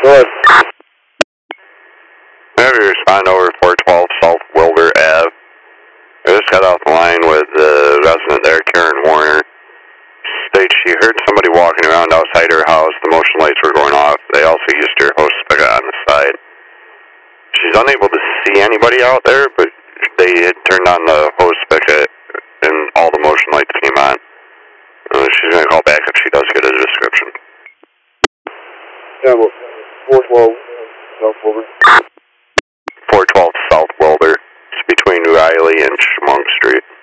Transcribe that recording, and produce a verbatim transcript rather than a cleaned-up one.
ahead. Have you respond over four twelve South Wilbur Ave. I just got off the line with the resident there, Karen Warner. States she heard somebody walking around outside her house. The motion lights were going off. They also used her hose spigot on the side. She's unable to see anybody out there, but they had turned on the hose spigot and all the motion lights came on. Uh, she's going to call back if she does get a description. Yeah, well, four twelve South Wilbur. four twelve South Wilbur. It's between Riley and Schmunk Street.